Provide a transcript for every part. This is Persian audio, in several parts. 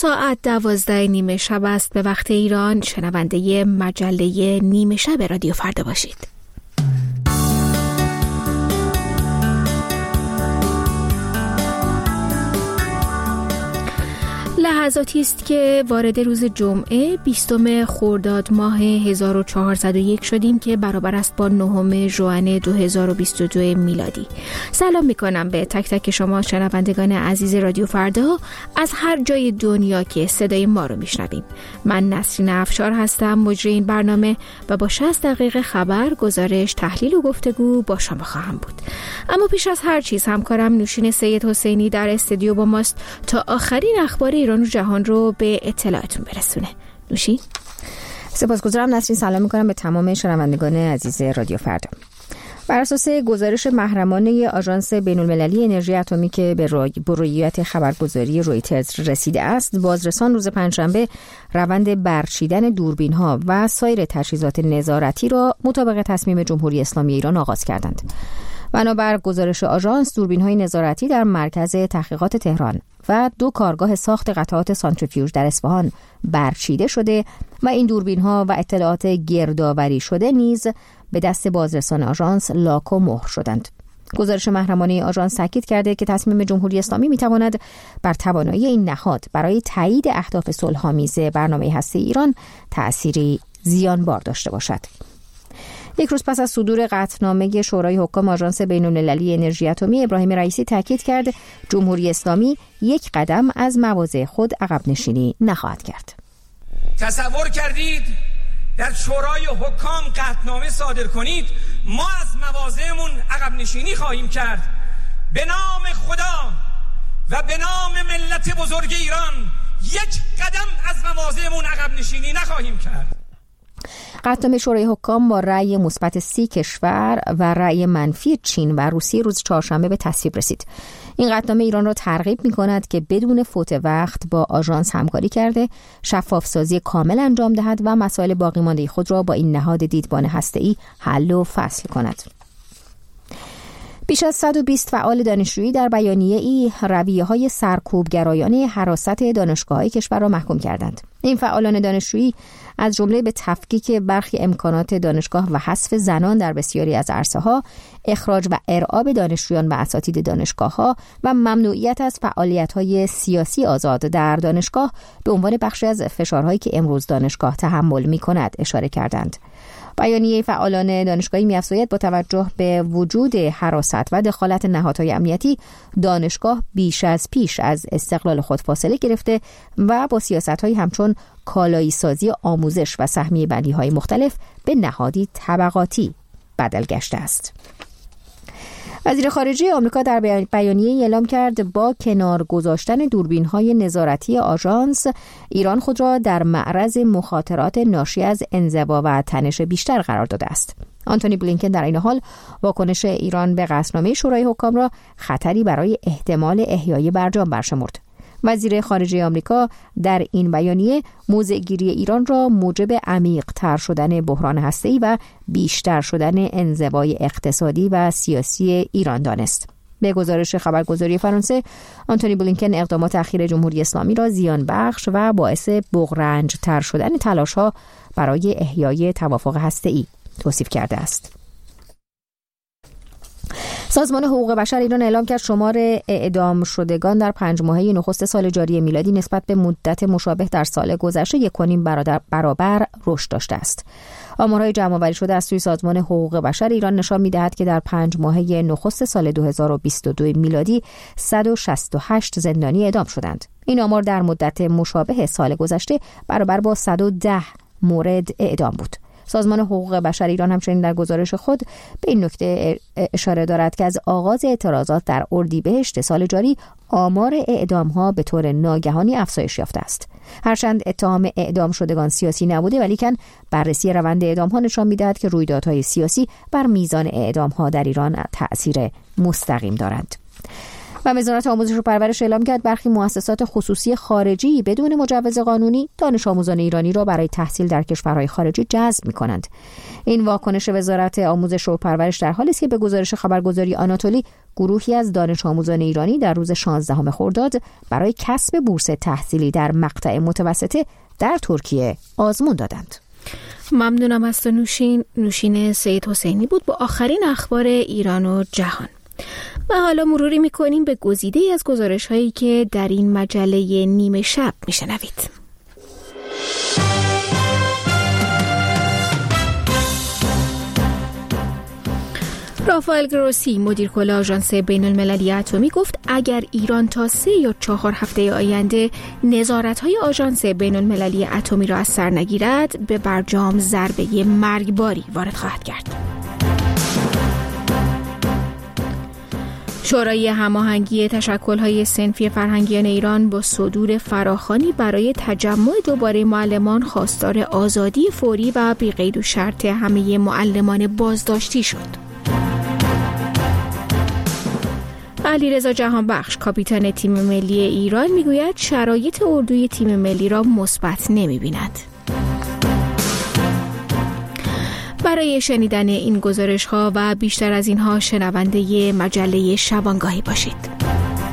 ساعت 12:30 شب است به وقت ایران. شنونده مجله نیمه شب رادیو فردا باشید. لحظاتی است که وارد روز جمعه 20 خرداد ماه 1401 شدیم که برابر است با 9 ژوئن 2022 میلادی. سلام میکنم به تک تک شما شنوندگان عزیز رادیو فردا از هر جای دنیا که صدای ما رو میشنویم. من نسرین افشار هستم، مجری این برنامه، و با 60 دقیقه خبر، گزارش، تحلیل و گفتگو با شما خواهم بود. اما پیش از هر چیز همکارم نوشین سید حسینی در استودیو با ماست تا آخرین اخبار ایران و جهان رو به اطلاعتون برسونه. نوشین. سپاسگزارم نسرین. سلام میکنم به تمام شنوندگان عزیز رادیو فردا. بر اساس گزارش محرمانه آژانس بین‌المللی انرژی اتمی که به رویت خبرگزاری رویترز رسیده است، بازرسان روز پنجشنبه روند برچیدن دوربین‌ها و سایر تجهیزات نظارتی را مطابق تصمیم جمهوری اسلامی ایران آغاز کردند. بنابر گزارش آژانس، دوربین‌های نظارتی در مرکز تحقیقات تهران و 2 کارگاه ساخت قطعات سانتریفیوژ در اصفهان برچیده شده و این دوربین‌ها و اطلاعات گردآوری شده نیز به دست بازرسان آژانس لاک و مهر شدند. گزارش محرمانه آژانس تاکید کرده که تصمیم جمهوری اسلامی می‌تواند بر توانایی این نهاد برای تایید اهداف صلح‌آمیز برنامه هسته‌ای ایران تأثیری زیانبار داشته باشد. یک روز پس از صدور قطعنامه شورای حکام آژانس بین‌المللی انرژی اتمی، ابراهیم رئیسی تاکید کرد جمهوری اسلامی یک قدم از مواضع خود عقب نشینی نخواهد کرد. تصور کردید در شورای حکام قطعنامه صادر کنید ما از مواضعمون عقب نشینی خواهیم کرد؟ به نام خدا و به نام ملت بزرگ ایران یک قدم از مواضعمون عقب نشینی نخواهیم کرد. قطعنامه شورای حکام با رأی مثبت 30 کشور و رأی منفی چین و روسیه روز چهارشنبه به تصویب رسید. این قطعنامه ایران را ترغیب می‌کند که بدون فوت وقت با آژانس همکاری کرده، شفاف‌سازی کامل انجام دهد و مسائل باقی مانده خود را با این نهاد دیدبان هسته‌ای حل و فصل کند. بیش از 120 فعال دانشجویی در بیانیه‌ای رویه‌های سرکوبگرایانه حراست دانشگاه‌های کشور را محکوم کردند. این فعالان دانشجویی از جمله به تفکیک برخی امکانات دانشگاه و حذف زنان در بسیاری از عرصه‌ها، اخراج و ارعاب دانشجویان و اساتید دانشگاه‌ها و ممنوعیت از فعالیت‌های سیاسی آزاد در دانشگاه به عنوان بخشی از فشارهایی که امروز دانشگاه تحمل می‌کند اشاره کردند. بیانیه فعالان دانشگاهی می‌افزاید با توجه به وجود حراست و دخالت نهادهای امنیتی، دانشگاه بیش از پیش از استقلال خود فاصله گرفته و با سیاست‌های همچون کالایی سازی آموزش و سهمیه بندی‌های مختلف به نهادی طبقاتی بدل گشته است. وزیر خارجه آمریکا در بیانیه اعلام کرد با کنار گذاشتن دوربین‌های نظارتی آژانس، ایران خود را در معرض مخاطرات ناشی از انزوا و تنش بیشتر قرار داده است. آنتونی بلینکن در این حال واکنش ایران به قطعنامه شورای حکام را خطری برای احتمال احیای برجام برشمرد. وزیر خارجه آمریکا در این بیانیه موضع‌گیری ایران را موجب عمیق‌تر شدن بحران هسته‌ای و بیشتر شدن انزوای اقتصادی و سیاسی ایران دانست. به گزارش خبرگزاری فرانسه، آنتونی بلینکن اقدامات اخیر جمهوری اسلامی را زیان بخش و باعث بغرنج‌تر شدن تلاش‌ها برای احیای توافق هسته‌ای توصیف کرده است. سازمان حقوق بشر ایران اعلام کرد شمار اعدام شدگان در 5 ماهه نخست سال جاری میلادی نسبت به مدت مشابه در سال گذشته 1.5 برابر رشد داشته است. آمارهای جمع‌آوری شده از سوی سازمان حقوق بشر ایران نشان می‌دهد که در 5 ماهه نخست سال 2022 میلادی 168 زندانی اعدام شدند. این آمار در مدت مشابه سال گذشته برابر با 110 مورد اعدام بود. سازمان حقوق بشر ایران همچنین در گزارش خود به این نکته اشاره دارد که از آغاز اعتراضات در اردیبهشت سال جاری آمار اعدام‌ها به طور ناگهانی افزایش یافته است. هرچند اتهام اعدام شدگان سیاسی نبوده، ولیکن بررسی روند اعدام‌ها نشان می‌دهد که رویدادهای سیاسی بر میزان اعدام‌ها در ایران تأثیر مستقیم دارند. و وزارت آموزش و پرورش اعلام کرد برخی مؤسسات خصوصی خارجی بدون مجوز قانونی دانش آموزان ایرانی را برای تحصیل در کشورهای خارجی جذب می‌کنند. این واکنش وزارت آموزش و پرورش در حالی است که به گزارش خبرگزاری آناتولی گروهی از دانش آموزان ایرانی در روز 16 خرداد برای کسب بورس تحصیلی در مقطع متوسطه در ترکیه آزمون دادند. ممنونم از تو نوشین سید حسینی بود با آخرین اخبار ایران و جهان. و حالا مروری میکنیم به گزیده‌ای از گزارش‌هایی که در این مجله نیمه شب میشنوید. رافائل گروسی مدیر کل آژانس بین‌المللی اتمی گفت اگر ایران تا 3 یا 4 هفته آینده نظارت‌های آژانس بین‌المللی اتمی را از سر نگیرد به برجام ضربه مرگباری وارد خواهد کرد. شورای هماهنگی تشکل‌های صنفی فرهنگیان ایران با صدور فراخوانی برای تجمع دوباره معلمان خواستار آزادی فوری و بی‌قید و شرط همه معلمان بازداشتی شد. علیرضا جهانبخش کاپیتان تیم ملی ایران میگوید شرایط اردوی تیم ملی را مثبت نمی‌بیند. برای شنیدن این گزارش‌ها و بیشتر از اینها شنونده مجله شبانگاهی باشید.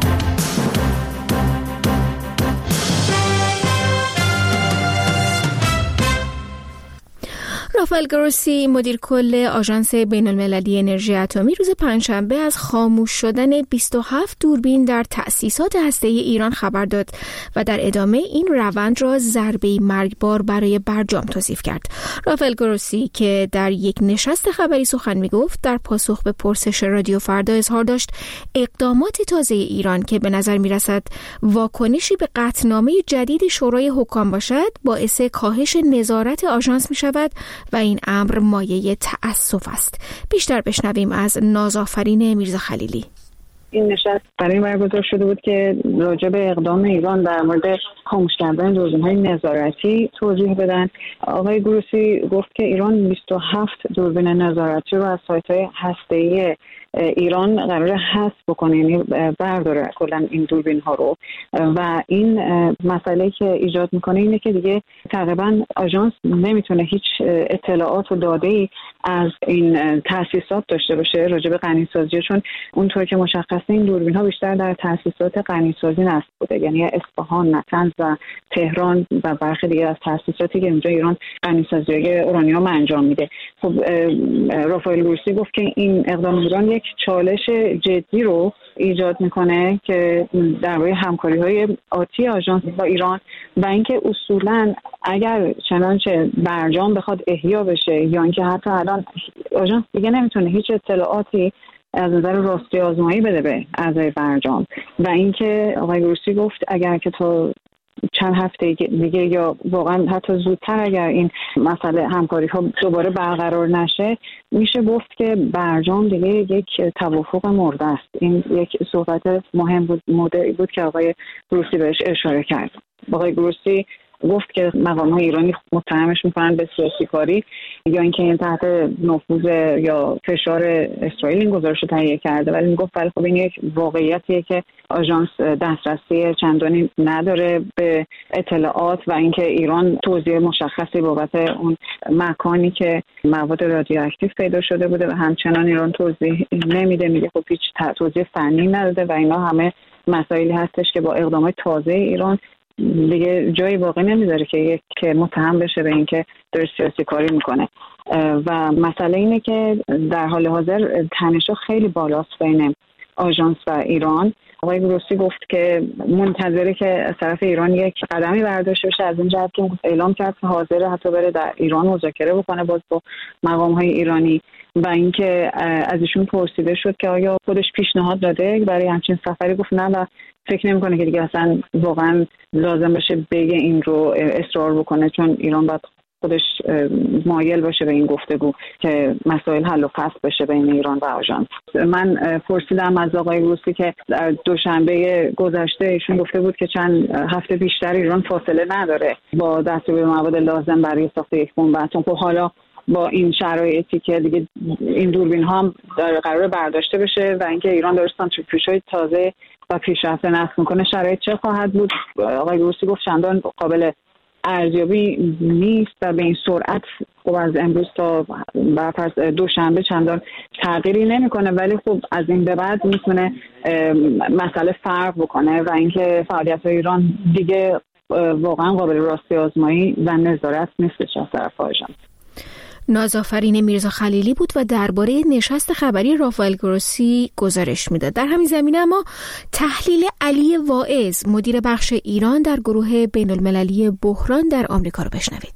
رافائل گروسی مدیر کل آژانس بین‌المللی انرژی اتمی روز پنجشنبه از خاموش شدن 27 دوربین در تأسیسات هسته‌ای ایران خبر داد و در ادامه این روند را ضربه‌ای مرگبار برای برجام توصیف کرد. رافائل گروسی که در یک نشست خبری سخن می‌گفت در پاسخ به پرسش رادیو فردا اظهار داشت اقدامات تازه ایران که به نظر می‌رسد واکنشی به قطعنامه جدید شورای حکام باشد باعث کاهش نظارت آژانس می‌شود و این امر مایه تأسف است. بیشتر بشنویم از نازآفرین میرزا خلیلی. این نشست برای برگزار شده بود که راجع به اقدام ایران در مورد خاموش کردن دوربین‌های نظارتی توضیح بدن. آقای گروسی گفت که ایران 27 دوربین نظارتی رو از سایت‌های هسته‌ای ایران قراره حذف بکنه، یعنی برداره کلا این دوربین ها رو. و این مسئله که ایجاد میکنه اینه که دیگه تقریبا آژانس نمیتونه هیچ اطلاعات و داده‌ای از این تأسیسات داشته باشه راجع به غنیسازی، چون اونطور که مشخصه این دوربین ها بیشتر در تأسیسات غنیسازی نصب بوده، یعنی اصفهان، نطنز و تهران و برخی دیگه از تأسیساتی که اینجا ایران غنیسازی اورانیوم انجام میده. خب رافائل گروسی گفت که این اقدام ایران یک چالش جدی رو ایجاد میکنه که درباره همکاری‌های آتی آژانس با ایران و اینکه اصولاً اگر چنانچه برجام بخواد احیا بشه یا اینکه حتی الان آژانس دیگه نمیتونه هیچ اطلاعاتی از نظر راستی آزمایی بده به اعضای برجام و اینکه آقای گروسی گفت اگر که تا چند هفته دیگه یا واقعا حتی زودتر اگر این مسئله همکاری ها دوباره برقرار نشه میشه گفت که برجام دیگه یک توافق مرده است. این یک صحبت مهم بود که آقای گروسی بهش اشاره کرد. آقای گروسی گفت که مقام‌های ایرانی متهمش می‌کنن به سیاسی کاری یا اینکه این تحت نفوذ یا فشار اسرائیل این گزارش رو تهیه کرده، ولی میگفت ولی خب این یک واقعیتیه که آژانس دسترسی چندانی نداره به اطلاعات و اینکه ایران توضیح مشخصی بابت اون مکانی که مواد رادیواکتیو پیدا شده بوده و همچنان ایران توضیح نمیده، میگه خب هیچ توضیح فنی نداده و اینا همه مسائلی هستش که با اقدامات تازه ایران دیگه جایی واقعی نمیذاره که یک متهم بشه به اینکه داره سیاسی کاری میکنه. و مسئله اینه که در حال حاضر تنش‌ها خیلی بالاست بین آژانس و ایران. آقای گروسی گفت که منتظره که از طرف ایران یک قدمی برداشته بشه، از این جهت که اعلام کرد که حاضره حتی بره در ایران مذاکره بکنه باز با مقام‌های ایرانی و اینکه از ایشون پرسیده شد که آیا خودش پیشنهاد داده برای همچین سفری، گفت نه و فکر نمی‌کنه که دیگه اصلا واقعا لازم باشه بگه این رو اصرار بکنه، چون ایران باید خودش مایل باشه به این گفتگو که مسائل حل و فصل بشه بین ایران و آژانس. من پرسیدم از آقای گروسی که در دوشنبه گذشته ایشون گفته بود که چند هفته بیشتر ایران فاصله نداره با دستیابی به مواد لازم برای ساخت یک بمب اتم. خب حالا با این شرایطی که دیگه این دوربین ها هم قرار برداشته بشه و اینکه ایران داره سانتریفیوژهای تازه و پیشرفت نصب میکنه شرایط چه خواهد بود؟ آقای گروسی گفت چندان قابل ارزیابی نیست و به این سرعت خب از امروز تا برفرض دوشنبه چندان تغییری نمیکنه، ولی خب از این به بعد میتونه مسئله فرق بکنه و اینکه فعالیت‌های ایران دیگه واقعا قابل راستی آزمایی و نظارت نیستش از طرف آژانس. نازآفرین میرزا خلیلی بود و درباره نشست خبری رافائل گروسی گزارش میداد. در همین زمینه اما تحلیل علی واعظ مدیر بخش ایران در گروه بین‌المللی بحران در آمریکا رو بشنوید.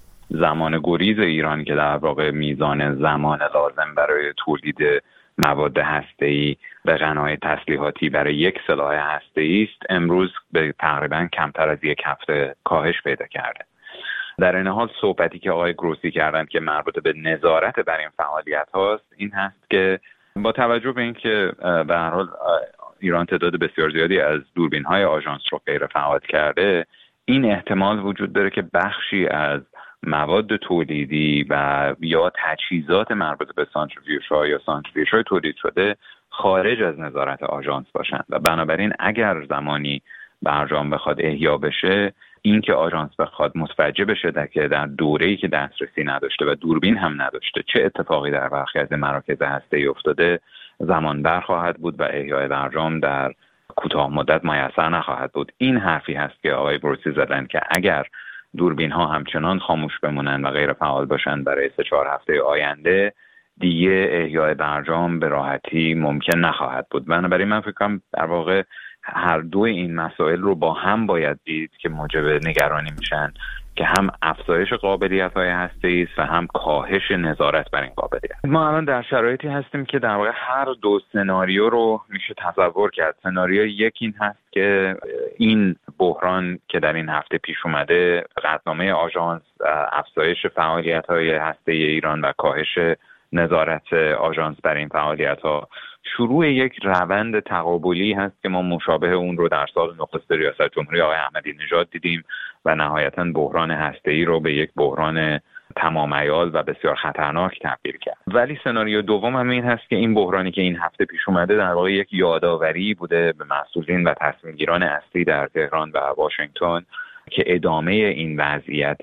زمان گریز ایران که در واقع میزان زمان لازم برای تولید مواد هسته‌ای به غنای تسلیحاتی برای یک سلاح هسته‌ای است امروز به تقریبا کمتر از یک هفته کاهش پیدا کرده. در این حال صحبتی که آقای گروسی کردند که مربوط به نظارت بر این فعالیت هاست این هست که با توجه به اینکه به هر حال ایران تعداد بسیار زیادی از دوربین های آژانس رو غیر فعال کرده، این احتمال وجود داره که بخشی از مواد تولیدی و یا تجهیزات مربوط به سانتریفیوژها یا سانتریفیوژهای تولید شده خارج از نظارت آژانس باشند و بنابراین اگر زمانی برجام بخواد احیا بشه، این که آژانس بخواد متوجه بشه که در دوره‌ای که دسترسی نداشته و دوربین هم نداشته چه اتفاقی در برخی از مراکز هسته‌ای افتاده، زمان بر خواهد بود و احیای برجام در کوتاه مدت میسر نخواهد بود. این حرفی هست که آقای گروسی زدن که اگر دوربین ها همچنان خاموش بمونن و غیر فعال باشن برای 3-4 هفته آینده، دیگه احیای برجام به راحتی ممکن نخواهد بود. بنابراین من فکر کنم در واقع هر دو این مسائل رو با هم باید دید که موجب نگرانی میشن که هم افزایش قابلیت‌های هسته‌ای است و هم کاهش نظارت بر این قابلیت. ما الان در شرایطی هستیم که در واقع هر دو سناریو رو میشه تصور کرد. سناریو یک این هست که این بحران که در این هفته پیش اومده، قطعنامه آژانس، افزایش فعالیت‌های هسته‌ای ایران و کاهش نظارت آژانس بر این فعالیت‌ها شروع یک روند تقابلی هست که ما مشابه اون رو در سال نخست ریاست جمهوری آقای احمدی نژاد دیدیم و نهایتاً بحران هسته‌ای رو به یک بحران تمام عیار و بسیار خطرناک تبدیل کرد. ولی سناریو دوم هم این هست که این بحرانی که این هفته پیش اومده در واقع یک یادآوری بوده به مسئولین و تصمیمگیران اصلی در تهران و واشنگتن که ادامه این وضعیت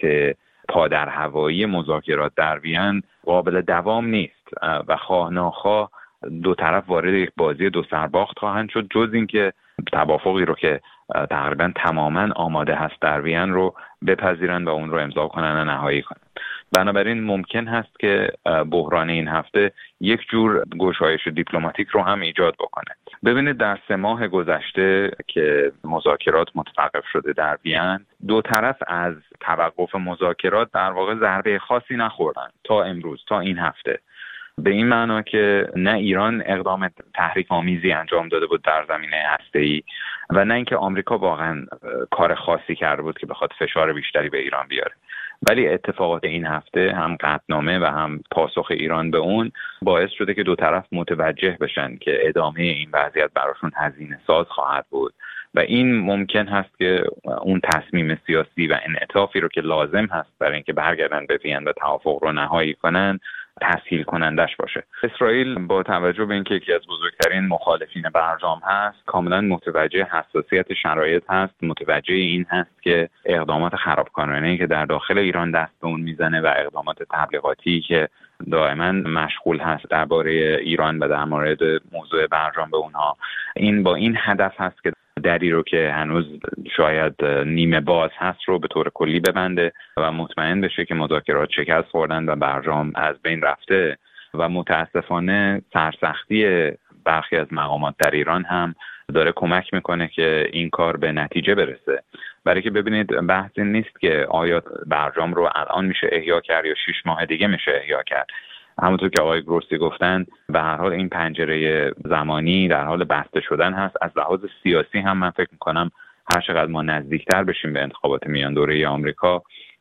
پادر هوایی مذاکرات در وین قابل دوام نیست و خواه ناخواه دو طرف وارد یک بازی دو سرباخت خواهند شد، جز اینکه توافقی رو که تقریبا تماما آماده هست در وین رو بپذیرن و اون رو امضا کنن و نهایی کنن. بنابراین ممکن هست که بحران این هفته یک جور گشایش دیپلماتیک رو هم ایجاد بکنه. ببینید در 3 ماه گذشته که مذاکرات متوقف شده در وین، دو طرف از توقف مذاکرات در واقع ضربه خاصی نخوردن تا امروز، تا این هفته. به این معنا که نه ایران اقدام تحریک‌آمیزی انجام داده بود در زمینه هسته‌ای و نه اینکه آمریکا واقعا کار خاصی کرده بود که بخواد فشار بیشتری به ایران بیاره. ولی اتفاقات این هفته هم قطعنامه و هم پاسخ ایران به اون باعث شده که دو طرف متوجه بشن که ادامه این وضعیت براشون هزینه ساز خواهد بود و این ممکن هست که اون تصمیم سیاسی و انعطافی رو که لازم هست برای اینکه برگردن به وین و توافق رو نهایی کنن تسهیل کنندش باشه. اسرائیل با توجه به اینکه یکی از بزرگترین مخالفین برجام هست، کاملا متوجه حساسیت شرایط هست، متوجه این هست که اقدامات خرابکارانه‌ای که در داخل ایران دست به اون میزنه و اقدامات تبلیغاتی که دائما مشغول هست درباره ایران و در مورد موضوع برجام به اونها، این با این هدف هست که دری رو که هنوز شاید نیمه باز هست رو به طور کلی ببنده و مطمئن بشه که مذاکرات شکست خوردن و برجام از بین رفته و متاسفانه سرسختی برخی از مقامات در ایران هم داره کمک میکنه که این کار به نتیجه برسه. برای که ببینید بحث این نیست که آیا برجام رو الان میشه احیا کرد یا 6 ماه دیگه میشه احیا کرد. همونطور که آقای گروسی گفتن به هر حال این پنجره زمانی در حال بسته شدن هست. از لحاظ سیاسی هم من فکر میکنم هر چقدر ما نزدیکتر بشیم به انتخابات میان دوره آمریکا،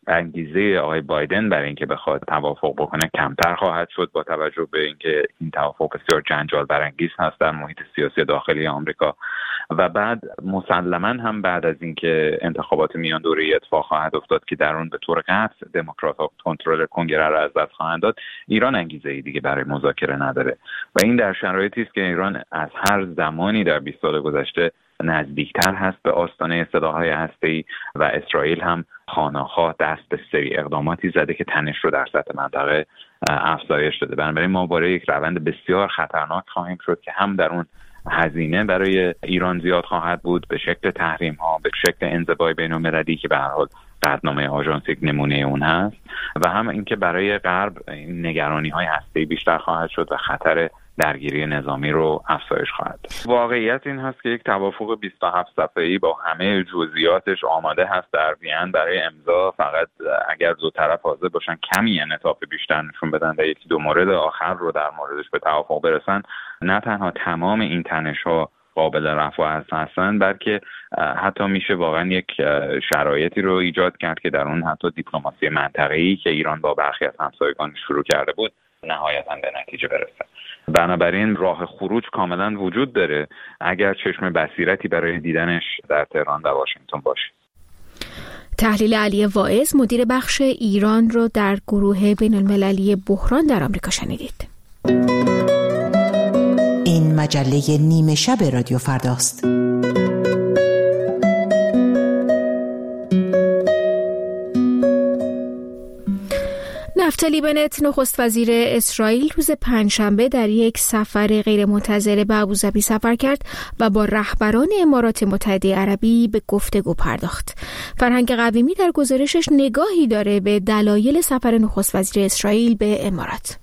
انگیزه آقای بایدن برای اینکه بخواد توافق بکنه کمتر خواهد شد، با توجه به اینکه این توافق بسیار جنجال برانگیز هست در محیط سیاسی داخلی آمریکا. و بعد مسلما هم بعد از اینکه انتخابات میان دوره‌ای اتفاق خواهد افتاد که در اون به طور قطع دموکرات‌ها کنترل کنگره را از دست خواهند داد، ایران انگیزه‌ای دیگه برای مذاکره نداره و این در شرایطی است که ایران از هر زمانی در 20 سال گذشته نزدیکتر هست به آستانه سلاح‌های هسته‌ای و اسرائیل هم خانه‌خواه دست به سری اقداماتی زده که تنش رو در سطح منطقه افزایش داده. بنابراین ما وارد یک روند بسیار خطرناک خواهیم شد که هم در اون هزینه برای ایران زیاد خواهد بود به شکل تحریم‌ها، به شکل انزوای بین‌المللی که به هر حال قطعنامه آژانس یک نمونه اون هست، و هم اینکه برای غرب نگرانی‌های هسته‌ای بیشتر خواهد شد و خطر درگیری نظامی رو افزایش خواهد داد. واقعیت این هست که یک توافق 27 صفحه‌ای با همه جزئیاتش آماده هست در وین برای امضا، فقط اگر دو طرف حاضر باشن کمی انعطاف بیشتر نشون بدن و یکی دو مورد آخر رو در موردش به توافق برسن، نه تنها تمام این تنش‌ها قابل رفع هستن، بلکه حتی میشه واقعا یک شرایطی رو ایجاد کرد که در اون حتی دیپلماسی منطقه‌ای که ایران با برخی از همسایگان شروع کرده بود نهایتاً به نتیجه برسه. بنابراین راه خروج کاملا وجود داره اگر چشم بصیرتی برای دیدنش در تهران و واشنگتن باشه. تحلیل علی واعظ، مدیر بخش ایران رو در گروه بین‌المللی بحران در آمریکا شنیدید. این مجله نیمه شب رادیو فرداست. نفتالی بنت نخست وزیر اسرائیل روز پنجشنبه در یک سفر غیرمنتظره به ابوظبی سفر کرد و با رهبران امارات متحده عربی به گفتگو پرداخت. فرهنگ قویمی در گزارشش نگاهی داره به دلایل سفر نخست وزیر اسرائیل به امارات.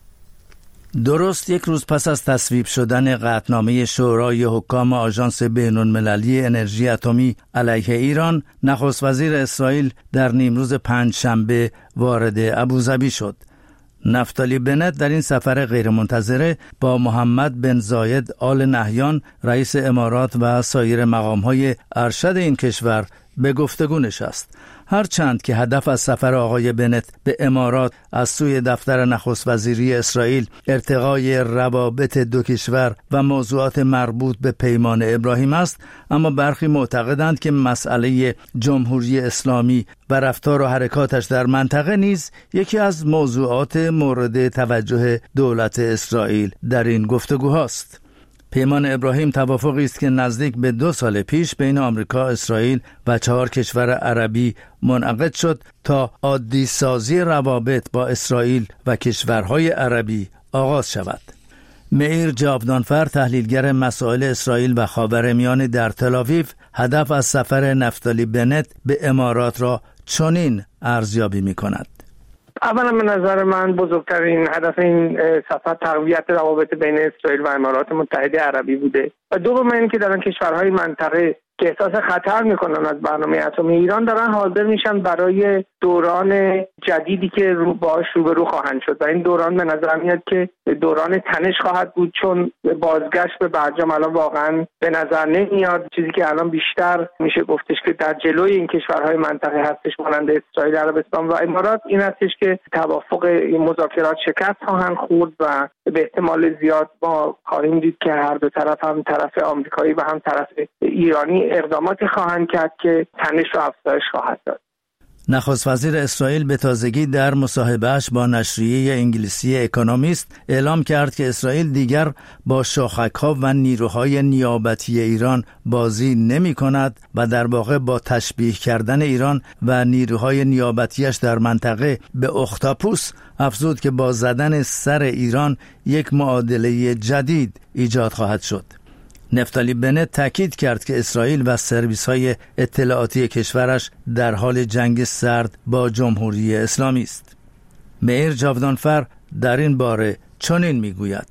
درست یک روز پس از تصویب شدن قطعنامه شورای حکام آژانس بین‌المللی انرژی اتمی علیه ایران، نخست وزیر اسرائیل در نیمروز پنجشنبه وارد ابوظبی شد. نفتالی بنت در این سفر غیرمنتظره با محمد بن زاید آل نهیان رئیس امارات و سایر مقام‌های ارشد این کشور به گفتگو نشست. هرچند که هدف از سفر آقای بنت به امارات از سوی دفتر نخست وزیری اسرائیل ارتقای روابط دو کشور و موضوعات مربوط به پیمان ابراهیم است، اما برخی معتقدند که مسئله جمهوری اسلامی و رفتار و حرکاتش در منطقه نیز یکی از موضوعات مورد توجه دولت اسرائیل در این گفتگوهاست. پیمان ابراهیم توافقی است که نزدیک به 2 سال پیش بین آمریکا، اسرائیل و 4 کشور عربی منعقد شد تا عادی سازی روابط با اسرائیل و کشورهای عربی آغاز شود. مئیر جاودانفر، تحلیلگر مسائل اسرائیل و خاورمیانه در تل‌آویو، هدف از سفر نفتالی بنت به امارات را چنین ارزیابی می‌کند. اولا به نظر من بزرگترین هدف این سفر تقویت روابط بین اسرائیل و امارات متحده عربی بوده و دوم اینکه در کشورهای منطقه که احساس خطر میکنن از برنامه اتمی ایران دارن حاضر میشن برای دوران جدیدی که باهاش روبرو خواهند شد و این دوران به نظر میاد که دوران تنش خواهد بود، چون بازگشت به برجام الان واقعا به نظر نمیاد. چیزی که الان بیشتر میشه گفتش که در جلوی این کشورهای منطقه هستش مانند اسرائیل، عربستان و امارات این هستش که توافق این مذاکرات شکست خواهند خورد و به احتمال زیاد ما خواهیم دید که هر دو طرف، هم طرف آمریکایی و هم طرف ایرانی، اقداماتی خواهند کرد که تنش را افزایش خواهد داد. نخست وزیر اسرائیل به تازگی در مصاحبهش با نشریه انگلیسی اکونومیست اعلام کرد که اسرائیل دیگر با شاخک‌ها و نیروهای نیابتی ایران بازی نمی‌کند و در واقع با تشبیه کردن ایران و نیروهای نیابتیش در منطقه به اختاپوس افزود که با زدن سر ایران یک معادله جدید ایجاد خواهد شد. نفتالی بنت تاکید کرد که اسرائیل و سرویس‌های اطلاعاتی کشورش در حال جنگ سرد با جمهوری اسلامی است. مئیر جاودانفر در این باره چنین میگوید: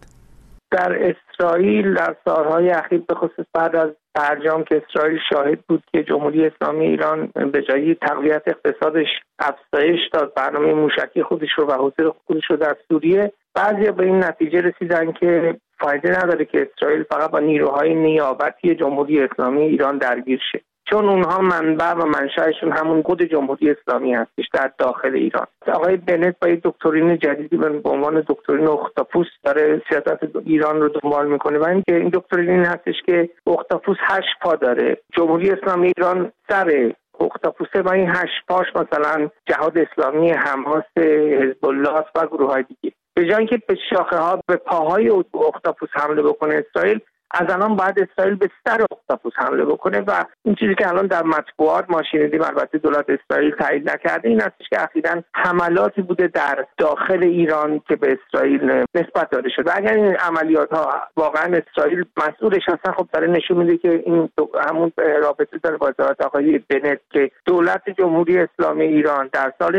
در اسرائیل در سالهای اخیر به خصوص بعد از برجام که اسرائیل شاهد بود که جمهوری اسلامی ایران به جای تقویت اقتصادش افزایش داد، برنامه موشکی خودش رو و حضور خودش رو در سوریه، بعضیا به این نتیجه رسیدن که فایده نداره که اسرائیل فقط با نیروهای نیابتی جمهوری اسلامی ایران درگیر شه چون اونها منبع و منشأشون همون خود جمهوری اسلامی هستش در داخل ایران. آقای بنت با یک دکترین جدیدی به عنوان دکترین اختاپوس داره سیاست ایران رو دنبال میکنه و این دکترین هستش که اختاپوس 8 پا داره. جمهوری اسلامی ایران سر اختاپوسه و این 8 پاش مثلا جهاد اسلامی، حماس، حزب الله و گروه‌های دیگه. به جای اینکه به شاخه ها به پاهای اختاپوس حمله بکنه اسرائیل، از الان باید اسرائیل به سر اختاپوس حمله بکنه و این چیزی که الان در مطبوعات ما شنیدیم، البته دولت اسرائیل تایید نکرده، این هستش که اخیراً حملاتی بوده در داخل ایران که به اسرائیل نسبت داده شده. اگر این عملیات ها واقعا اسرائیل مسئولش هستن، خب داره نشون میده که این همون رابطه داره با وزارت آقای بنت که دولت جمهوری اسلامی ایران در سال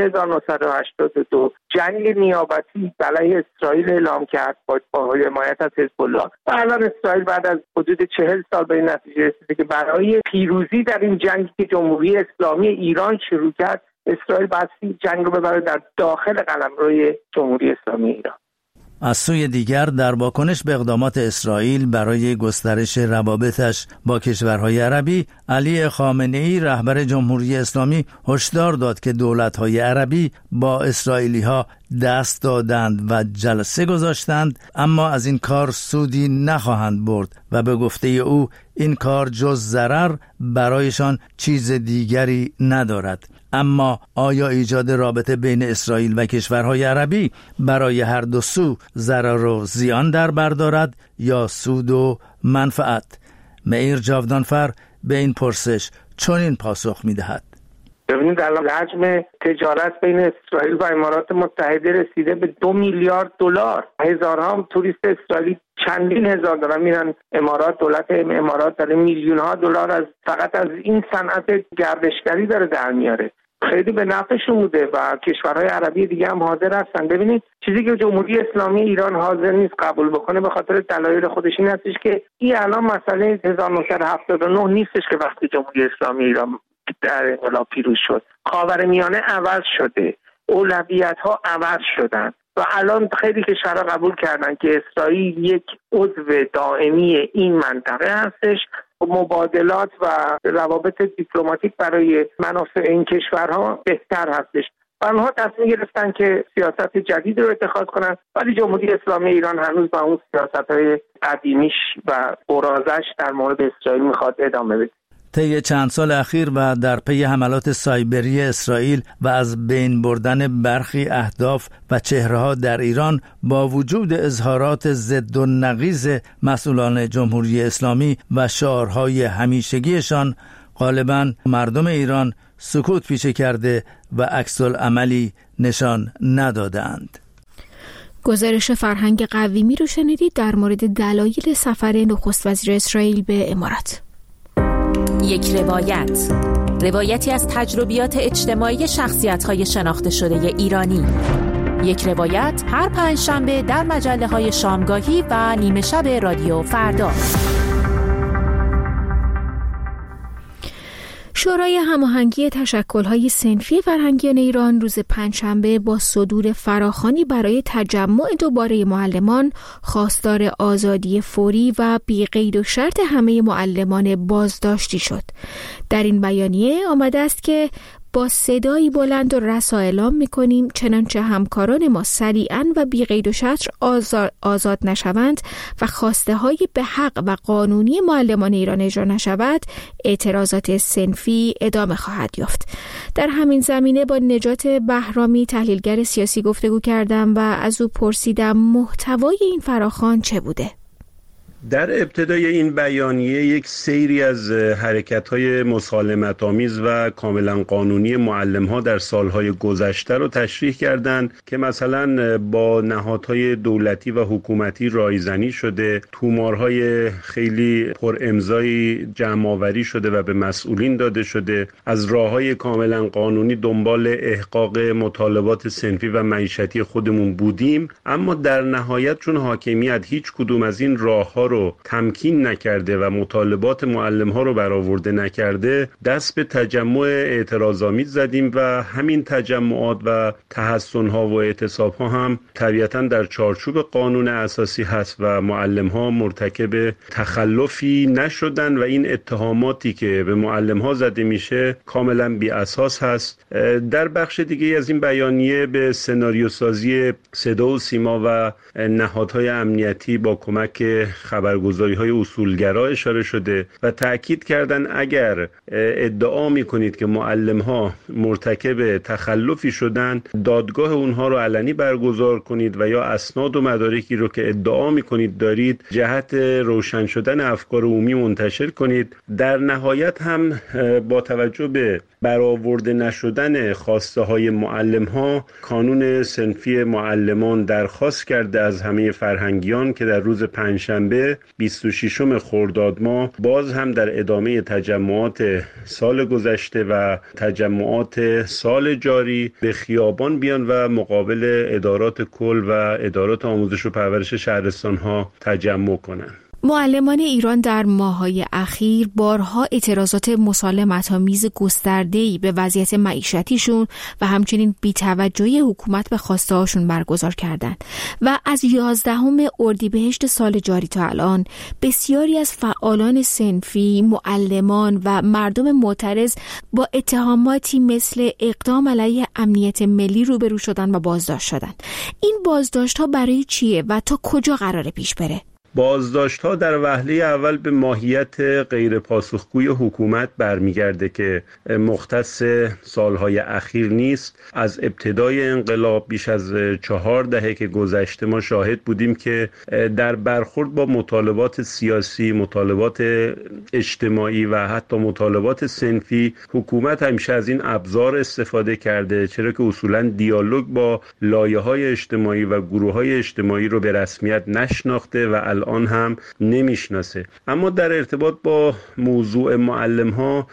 1982 جنگ نیابتی علیه اسرائیل اعلام کرد با حمایت از حزب الله و الان اسرائیل بعد از حدود 40 سال به این نتیجه رسیده که برای پیروزی در این جنگی که جمهوری اسلامی ایران شروع کرد، اسرائیل باید جنگ رو ببره در داخل قلمروی جمهوری اسلامی ایران. از سوی دیگر در واکنش به اقدامات اسرائیل برای گسترش روابطش با کشورهای عربی، علی خامنه‌ای رهبر جمهوری اسلامی هشدار داد که دولت‌های عربی با اسرائیلی‌ها دست دادند و جلسه گذاشتند، اما از این کار سودی نخواهند برد و به گفته او این کار جز ضرر برایشان چیز دیگری ندارد. اما آیا ایجاد رابطه بین اسرائیل و کشورهای عربی برای هر دو سو ضرر و زیان در بر دارد یا سود و منفعت؟ مئیر جاودانفر به این پرسش چنین پاسخ می‌دهد: ببینید الان حجم تجارت بین اسرائیل و امارات متحده رسیده به 2 میلیارد دلار. هزارها توریست اسرائیلی چندین هزار دلار میرن امارات. دولت امارات داره میلیون ها دلار از فقط از این صنعت گردشگری داره در میاره. خیلی به نفعشون بوده و کشورهای عربی دیگه هم حاضر هستن. ببینید چیزی که جمهوری اسلامی ایران حاضر نیست قبول بکنه به خاطر دلایل خودش این هستش که این الان مسئله 1979 نیستش که وقتی جمهوری اسلامی ایران در انقلاب پیروز شد. خاورمیانه عوض شده، اولویت‌ها عوض شدن و الان خیلی کشورها قبول کردن که اسرائیل یک عضو دائمی این منطقه هستش. مبادلات و روابط دیپلماتیک برای منافع این کشورها بهتر هستش. آنها تصمیم گرفتن که سیاست جدید رو اتخاذ کنن، ولی جمهوری اسلامی ایران هنوز با اون سیاست‌های قدیمیش و برازش در مورد اسرائیل میخواد ادامه بده. طی چند سال اخیر و در پی حملات سایبری اسرائیل و از بین بردن برخی اهداف و چهره‌ها در ایران، با وجود اظهارات ضد و نقیض مسئولان جمهوری اسلامی و شعارهای همیشگیشان، غالباً مردم ایران سکوت پیشه کرده و عکس‌العملی نشان ندادند. گزارش فرهنگ قویمی رو شنیدید در مورد دلایل سفر نخست وزیر اسرائیل به امارات. یک روایتی از تجربیات اجتماعی شخصیت‌های شناخته شده ایرانی. یک روایت هر پنجشنبه در مجله‌های شامگاهی و نیمه شب رادیو فردا. شورای هماهنگی تشکل‌های صنفی فرهنگیان ایران روز پنجشنبه با صدور فراخوانی برای تجمع دوباره معلمان خواستار آزادی فوری و بی قید و شرط همه معلمان بازداشتی شد. در این بیانیه آمده است که با صدایی بلند و رسا اعلام می‌کنیم چنانچه همکاران ما سریعاً و بی قید و شرط آزاد نشوند و خواسته های به حق و قانونی معلمان ایران اجرا نشود، اعتراضات صنفی ادامه خواهد یافت. در همین زمینه با نجات بهرامی تحلیلگر سیاسی گفتگو کردم و از او پرسیدم محتوای این فراخوان چه بوده. در ابتدای این بیانیه یک سیری از حرکت‌های مسالمت‌آمیز و کاملا قانونی معلم‌ها در سالهای گذشته رو تشریح کردند که مثلا با نهادهای دولتی و حکومتی رایزنی شده، تومارهای خیلی پر امضایی جمع‌آوری شده و به مسئولین داده شده، از راه‌های کاملا قانونی دنبال احقاق مطالبات صنفی و معیشتی خودمون بودیم، اما در نهایت چون حاکمیت هیچ کدوم از این راه‌ها رو تمکین نکرده و مطالبات معلم ها رو برآورده نکرده، دست به تجمع اعتراض‌آمیز زدیم و همین تجمعات و تحصن ها و اعتصاب ها هم طبیعتاً در چارچوب قانون اساسی هست و معلم ها مرتکب تخلفی نشدن و این اتهاماتی که به معلم ها زده میشه کاملا بی اساس هست. در بخش دیگه از این بیانیه به سناریو سازی صدا و سیما و نهادهای امنیتی با کمک خبرگزاری های اصولگرا اشاره شده و تأکید کردن اگر ادعا میکنید که معلم ها مرتکب تخلفی شدن، دادگاه اونها رو علنی برگزار کنید و یا اسناد و مدارکی رو که ادعا میکنید دارید جهت روشن شدن افکار عمومی منتشر کنید. در نهایت هم با توجه به برآورده نشدن خواسته های معلم ها، کانون صنفی معلمان درخواست کرده از همه فرهنگیان که در روز پنجشنبه 26 خرداد ماه باز هم در ادامه تجمعات سال گذشته و تجمعات سال جاری به خیابان بیان و مقابل ادارات کل و ادارات آموزش و پرورش شهرستان ها تجمع کنند. معلمان ایران در ماه‌های اخیر بارها اعتراضات مسالمت‌آمیز گسترده‌ای به وضعیت معیشتیشون و همچنین بی‌توجهی حکومت به خواسته‌هاشون برگزار کردند و از 11 اردیبهشت سال جاری تا الان بسیاری از فعالان صنفی، معلمان و مردم معترض با اتهاماتی مثل اقدام علیه امنیت ملی روبرو شدن و بازداشت شدن. این بازداشت‌ها برای چیه و تا کجا قراره پیش بره؟ بازداشت‌ها در وهله اول به ماهیت غیر پاسخگوی حکومت برمیگرده که مختص سالهای اخیر نیست. از ابتدای انقلاب بیش از 4 دهه که گذشته ما شاهد بودیم که در برخورد با مطالبات سیاسی، مطالبات اجتماعی و حتی مطالبات صنفی، حکومت همیشه از این ابزار استفاده کرده، چرا که اصولاً دیالوگ با لایه‌های اجتماعی و گروه‌های اجتماعی رو به رسمیت نشناخته و الان هم نمیشناسه. اما در ارتباط با موضوع معلم ها،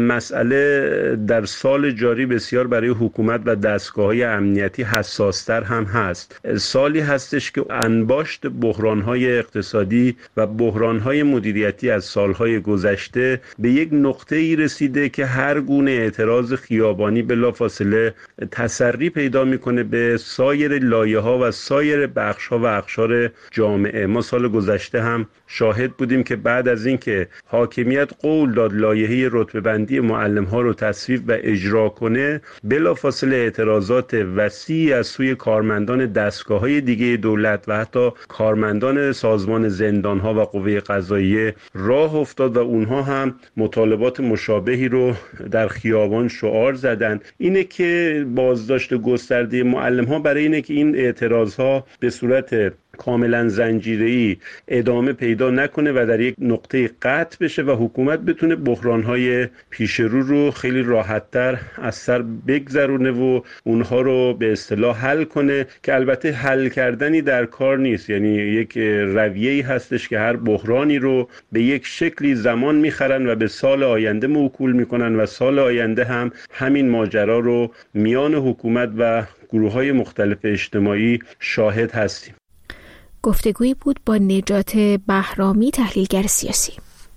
مسئله در سال جاری بسیار برای حکومت و دستگاه‌های امنیتی حساستر هم هست. سالی هستش که انباشت بحران‌های اقتصادی و بحران‌های مدیریتی از سالهای گذشته به یک نقطه‌ای رسیده که هر گونه اعتراض خیابانی بلافاصله تسری پیدا میکنه به سایر لایه‌ها و سایر بخش‌ها و اقشار جامعه. ما سال گذشته هم شاهد بودیم که بعد از اینکه حاکمیت قول داد لایحه رتبه‌بندی معلم‌ها رو تصویب و اجرا کنه، بلافاصله اعتراضات وسیعی از سوی کارمندان دستگاه‌های دیگه دولت و حتی کارمندان سازمان زندان‌ها و قوه قضاییه راه افتاد و اونها هم مطالبات مشابهی رو در خیابان شعار زدن. اینه که بازداشت گسترده معلم‌ها برای اینه که این اعتراض‌ها به صورت کاملا زنجیره‌ای ادامه پیدا نکنه و در یک نقطه قطع بشه و حکومت بتونه بحران‌های پیش رو خیلی راحت‌تر از سر بگذرونه و اونها رو به اصطلاح حل کنه، که البته حل کردنی در کار نیست. یعنی یک رویه‌ای هستش که هر بحرانی رو به یک شکلی زمان می‌خرن و به سال آینده موکول می‌کنن و سال آینده هم همین ماجرا رو میان حکومت و گروه‌های مختلف اجتماعی شاهد هستیم. گفتگویی بود با نجات بهرامی، تحلیلگر سیاسی.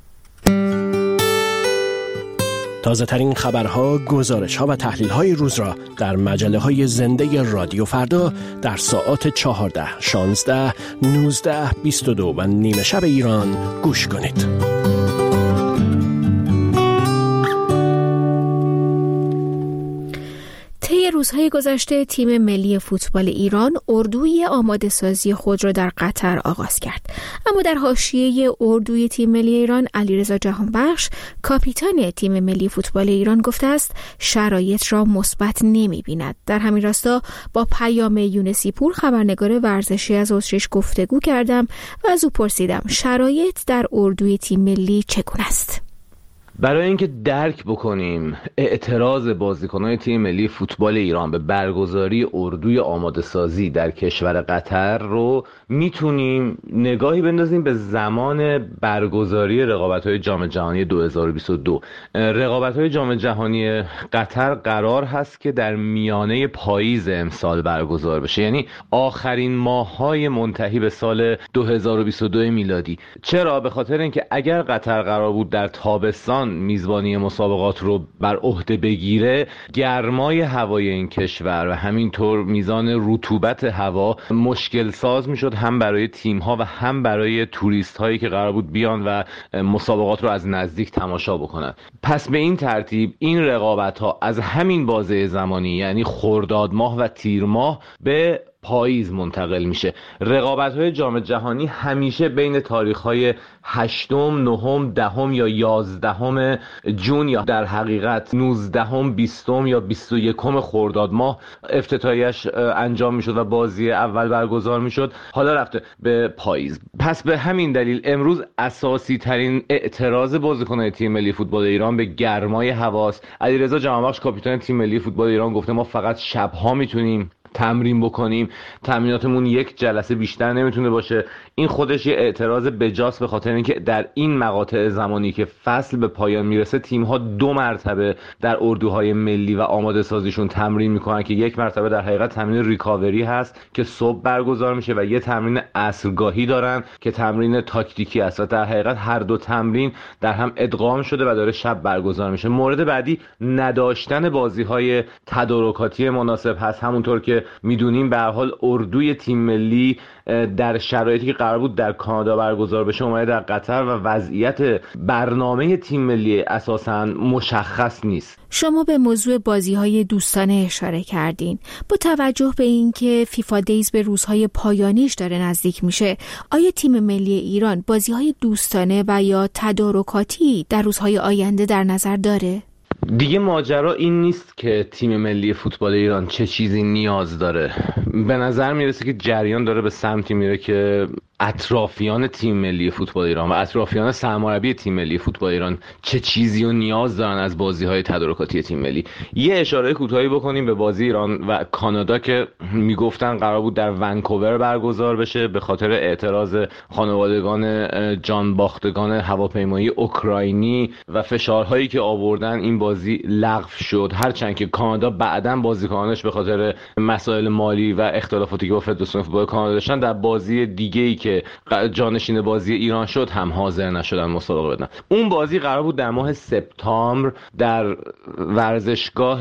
تازه ترین خبرها، گزارش‌ها و تحلیل‌های روز را در مجله‌های زنده رادیو فردا در ساعات 14، 16، 19، 22 و نیمه شب ایران گوش کنید. طی روزهای گذشته تیم ملی فوتبال ایران اردوی آماده سازی خود را در قطر آغاز کرد. اما در حاشیه اردوی تیم ملی ایران، علیرضا جهانبخش، کاپیتان تیم ملی فوتبال ایران، گفته است شرایط را مثبت نمی‌بیند. در همین راستا با پیام یونسی پور، خبرنگار ورزشی از اتریش، گفتگو کردم و از او پرسیدم شرایط در اردوی تیم ملی چگونه است. برای اینکه درک بکنیم اعتراض بازیکنان تیم ملی فوتبال ایران به برگزاری اردوی آماده سازی در کشور قطر رو میتونیم نگاهی بندازیم به زمان برگزاری رقابت‌های جام جهانی 2022. رقابت‌های جام جهانی قطر قرار هست که در میانه پاییز امسال برگزار بشه، یعنی آخرین ماه‌های منتهی به سال 2022 میلادی. چرا؟ به خاطر اینکه اگر قطر قرار بود در تابستان میزبانی مسابقات رو بر عهده بگیره، گرمای هوای این کشور و همینطور میزان رطوبت هوا مشکل ساز میشد، هم برای تیم ها و هم برای توریست هایی که قرار بود بیان و مسابقات رو از نزدیک تماشا بکنن. پس به این ترتیب این رقابت ها از همین بازه زمانی، یعنی خرداد ماه و تیر ماه، به پاییز منتقل میشه. رقابت‌های جام جهانی همیشه بین تاریخ‌های 8، 9، 10 یا 11 جون یا در حقیقت 19، 20 یا 21 خرداد ماه افتتاحیش انجام میشد و بازی اول برگزار میشد. حالا رفته به پاییز. پس به همین دلیل امروز اساسی ترین اعتراض بازیکنان تیم ملی فوتبال ایران به گرمای هواست. علیرضا جهانبخش کاپیتان تیم ملی فوتبال ایران گفته ما فقط شب‌ها میتونیم تمرین بکنیم، تمریناتمون یک جلسه بیشتر نمیتونه باشه. این خودش یه اعتراض بجاست، به خاطر اینکه در این مقاطع زمانی که فصل به پایان میرسه تیم‌ها 2 مرتبه در اردوهای ملی و آماده سازیشون تمرین میکنن که یک مرتبه در حقیقت تمرین ریکاوری هست که صبح برگزار میشه و یه تمرین عصرگاهی دارن که تمرین تاکتیکی است و در حقیقت هر دو تمرین در هم ادغام شده و داره شب برگزار میشه. مورد بعدی نداشتن بازی‌های تدارکاتی مناسب هست. همونطور که میدونیم به هر حال اردوی تیم ملی در شرایطی که قرار بود در کانادا برگزار بشه اومده در قطر و وضعیت برنامه تیم ملی اساساً مشخص نیست. شما به موضوع بازی‌های دوستانه اشاره کردین. با توجه به اینکه فیفا دیز به روزهای پایانیش داره نزدیک میشه، آیا تیم ملی ایران بازی‌های دوستانه و یا تدارکاتی در روزهای آینده در نظر داره؟ دیگه ماجرا این نیست که تیم ملی فوتبال ایران چه چیزی نیاز داره. به نظر میرسه که جریان داره به سمتی میره که اطرافیان تیم ملی فوتبال ایران و اطرافیان سرمربی تیم ملی فوتبال ایران چه چیزی رو نیاز دارن از بازی‌های تدارکاتی تیم ملی. یه اشاره کوتاهی بکنیم به بازی ایران و کانادا که میگفتن قرار بود در ونکوور برگزار بشه به خاطر اعتراض خانوادگان جانباختگان هواپیمایی اوکراینی و فشارهایی که آوردن این بازی لغو شد. هرچند که کانادا بعداً بازیکنانش به خاطر مسائل مالی و اختلافاتی که با فدراسیون فوتبال کانادا داشتن در بازی دیگه‌ای که جانشین بازی ایران شد هم حاضر نشدن مسابقه بدن. اون بازی قرار بود در ماه سپتامبر در ورزشگاه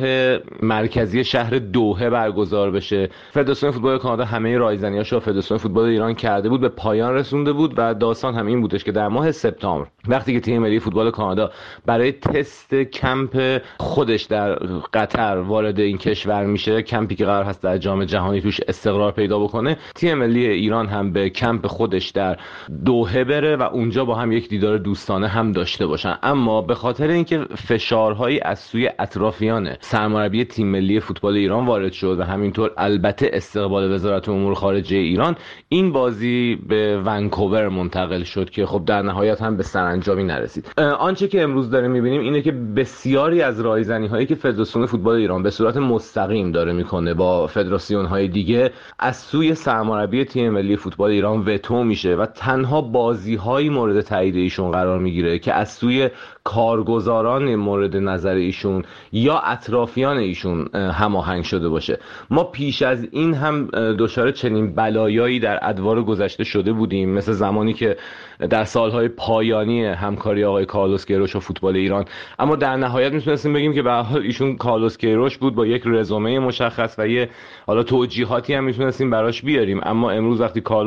مرکزی شهر دوحه برگزار بشه. فدراسیون فوتبال کانادا همه رایزنیاشو فدراسیون فوتبال ایران کرده بود، به پایان رسونده بود و داستان هم این بودش که در ماه سپتامبر وقتی که تیم ملی فوتبال کانادا برای تست کمپ خودش در قطر وارد این کشور میشه، کمپی که قرار هست در جام جهانی توش استقرار پیدا بکنه، تیم ملی ایران هم به کمپ خودش در دوحه بره و اونجا با هم یک دیدار دوستانه هم داشته باشن. اما به خاطر اینکه فشارهایی از سوی اطرافیان سرمربی تیم ملی فوتبال ایران وارد شد و همینطور البته استقبال وزارت امور خارجه ایران، این بازی به ونکوور منتقل شد که خب در نهایت هم به سرانجامی نرسید. آنچه که امروز داریم میبینیم اینه که بسیاری از رایزنی هایی که فدراسیون فوتبال ایران به صورت مستقیم داره میکنه با فدراسیون های دیگه از سوی سرمربی تیم ملی فوتبال ایران وتو میشه و تنها بازی‌های مورد تایید ایشون قرار میگیره که از سوی کارگزاران مورد نظر ایشون یا اطرافیان ایشون هماهنگ شده باشه. ما پیش از این هم دچار چنین بلایایی در ادوار گذشته شده بودیم، مثل زمانی که در سالهای پایانی همکاری آقای کارلوس کیروش و فوتبال ایران، اما در نهایت میتونستیم بگیم که به هر حال ایشون کارلوس کیروش بود با یک رزومه مشخص و یه حالا توجیهاتی هم میتونستیم براش بیاریم. اما امروز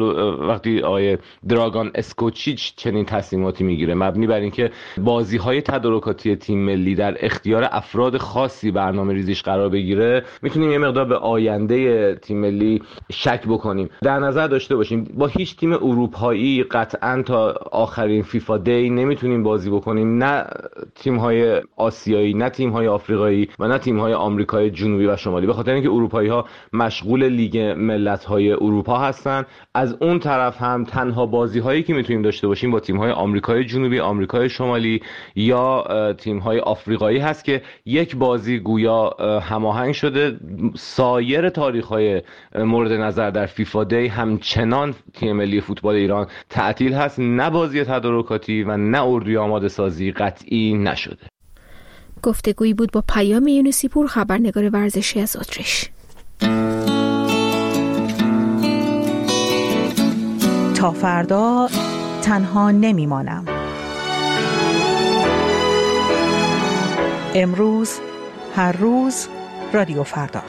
وقتی آقای دراگان اسکوچیچ چنین تصمیماتی میگیره مبنی بر اینکه بازی‌های تدارکاتی تیم ملی در اختیار افراد خاصی برنامه ریزیش قرار بگیره، میتونیم یه مقدار به آینده تیم ملی شک بکنیم. در نظر داشته باشیم با هیچ تیم اروپایی قطعاً تا آخرین فیفا دی نمیتونیم بازی بکنیم، نه تیم‌های آسیایی، نه تیم‌های آفریقایی و نه تیم‌های آمریکای جنوبی و شمالی، به خاطر اینکه اروپایی‌ها مشغول لیگ ملت‌های اروپا هستن. از اون طرف هم تنها بازی‌هایی که میتونیم داشته باشیم با تیم‌های آمریکای جنوبی، آمریکای شمالی یا تیم‌های آفریقایی هست که یک بازی گویا هماهنگ شده. سایر تاریخ‌های مورد نظر در فیفا دی همچنان تیم ملی فوتبال ایران تعطیل هست، نه بازی تدارکاتی و نه اردوی آماده سازی قطعی نشده. گفتگویی بود با پیام یونسی پور، خبرنگار ورزشی از اتریش. تا فردا تنها نمیمانم. امروز، هر روز، رادیو فردا.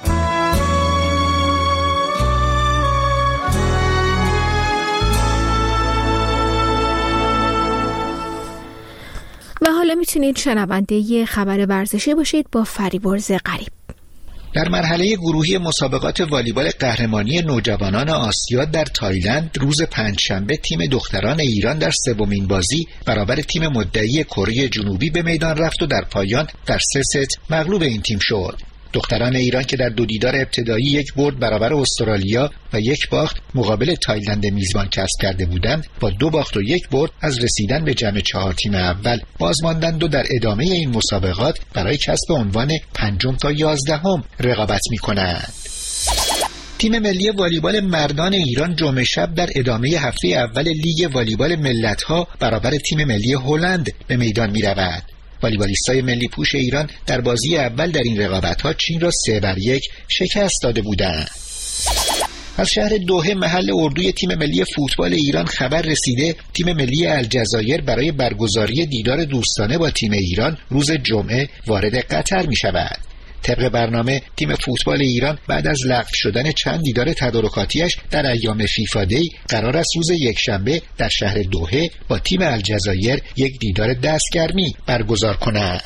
و حالا میتونید شنونده خبر ورزشی باشید با فریبرز غریب. در مرحله گروهی مسابقات والیبال قهرمانی نوجوانان آسیا در تایلند روز پنجشنبه تیم دختران ایران در سومین بازی برابر تیم مدعی کره جنوبی به میدان رفت و در پایان در 3 ست مغلوب این تیم شد. دختران ایران که در 2 دیدار ابتدایی 1 برد برابر استرالیا و 1 باخت مقابل تایلند میزبان کسب کرده بودند، با 2 باخت و 1 برد از رسیدن به جمع 4 تیم اول باز ماندند و در ادامه این مسابقات برای کسب عنوان 5 تا 11 رقابت می‌کنند. تیم ملی والیبال مردان ایران جمعه شب در ادامه هفته اول لیگ والیبال ملت‌ها برابر تیم ملی هلند به میدان می‌رود. والیبالیستای ملی پوش ایران در بازی اول در این رقابت‌ها چین را 3-1 شکست داده بودند. از شهر دوحه محل اردوی تیم ملی فوتبال ایران خبر رسیده تیم ملی الجزایر برای برگزاری دیدار دوستانه با تیم ایران روز جمعه وارد قطر می‌شود. طبق برنامه تیم فوتبال ایران بعد از لغو شدن چند دیدار تدارکاتیش در ایام فیفا دی قرار است روز یکشنبه در شهر دوحه با تیم الجزایر یک دیدار دستگرمی برگزار کند.